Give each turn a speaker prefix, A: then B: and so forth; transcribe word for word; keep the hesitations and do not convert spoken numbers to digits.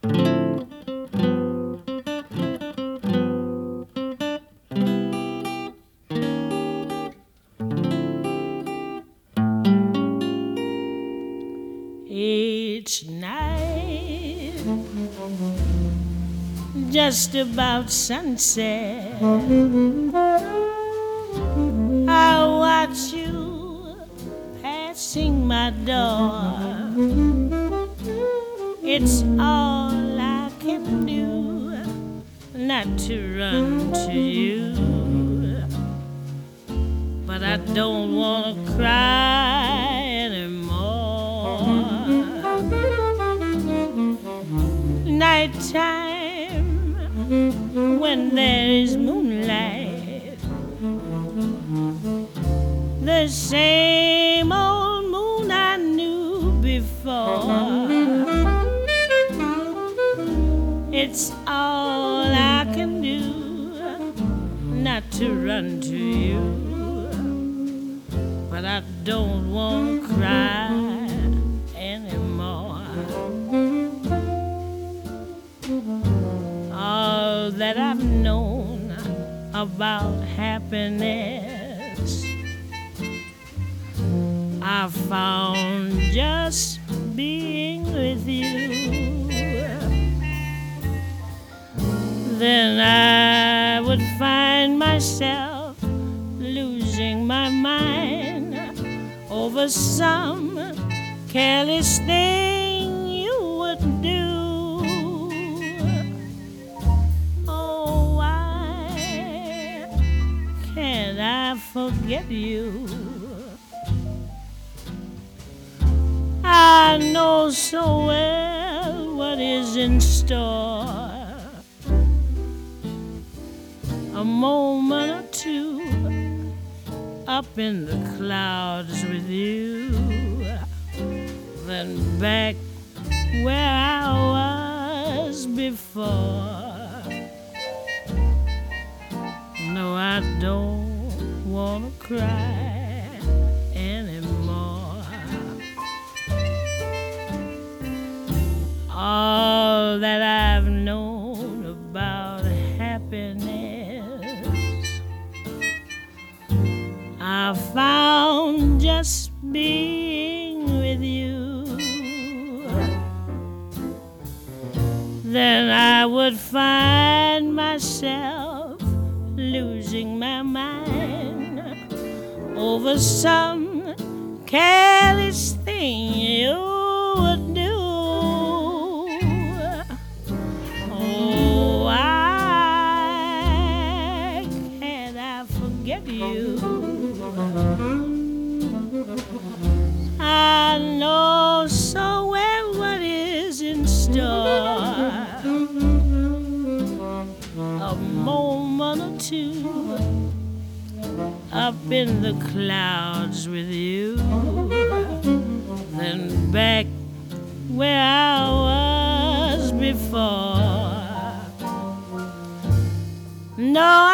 A: Each night, just about sunset, I watch you passing my door. It's all I can do not to run to you, but I don't want to cry anymore. Nighttime, when there is moonlight, the same old moon I knew before. It's all I can do not to run to you, but I don't want to cry anymore. All that I've known about happiness, I found just being with you. Then I would find myself losing my mind over some careless thing you would do. Oh, why can't I forget you? I know so well what is in store. A moment or two up in the clouds with you, then back where I was before. No, I don't want to cry anymore. All that I've known about happiness, I found just being with you. Then I would find myself losing my mind over some careless thing you would do. Oh, why can't I forget you? I know so well what is in store. A moment or two up in the clouds with you, then back where I was before. No,